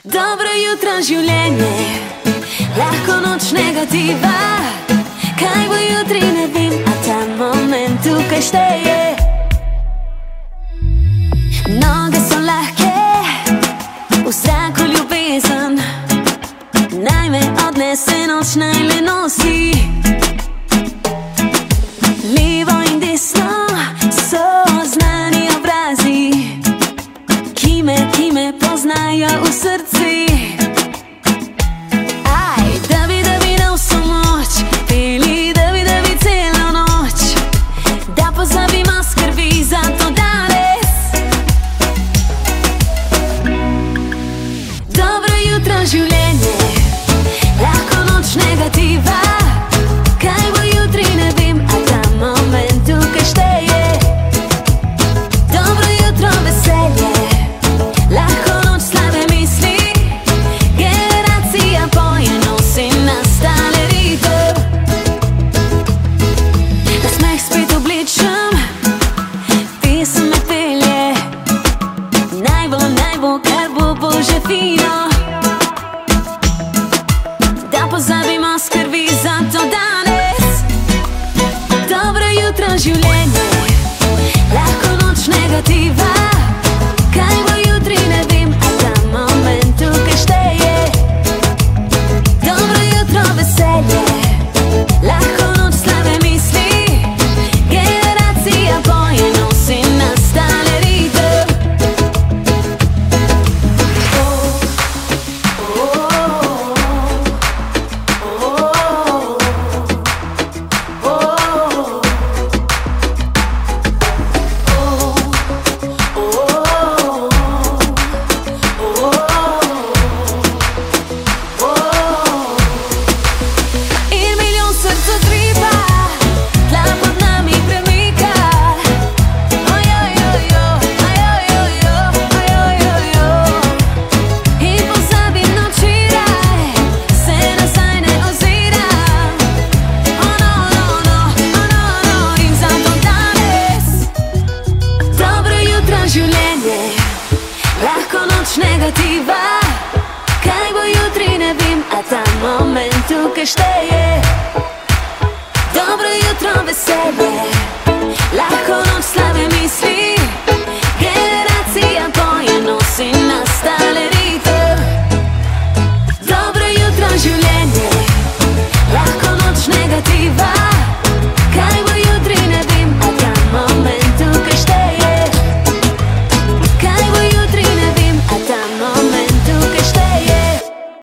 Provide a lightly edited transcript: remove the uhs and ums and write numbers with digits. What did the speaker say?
Dobro jutro življenje, lahko noč negativa. Kaj bo jutri, ne vem, a ta moment tukaj šteje. Noge so lahke, v zraku ljubezen, naj me odnese noč, naj le nosi. Levo in desno so znani obrazi, ki me poznajo v srci. Aj, da bi dal vso moč, peli, da bi celo noč, da pozabimo skrbi za to danes. Dobro jutro življenje, lahko noč negativa. Kaj bo jutri, ne vem, a ta moment tukaj šteje. Dobro jutro veselje, lahko noč slabe misli, generacija poje, nosi nastale ritem. Nasmeh spet oblečem, pesem me pelje, naj bo, kar bo že fino, da pozabimo skrbi za to danes. Dobro jutro življenje, lahko noč negativa. Kaj bo jutri, ne vem, a ta moment tukaj šteje. Dobro jutro veselje, lahko noč slabe misli, generacija poje, nosi nastale ritem. In milijon src utripa, tla pod nami premika. Ojojojo, ojojojo, ojojojo. In pozabim na včeraj, se nazaj ne oziram. No, in zato danes. Dobro jutro življenje, lahko noč negativa. Kaj bo jutri, ne vem, a ta moment tukaj šteje. Dobro jutro veselje, lahko noč slabe misli, generacija poje, nosi nastale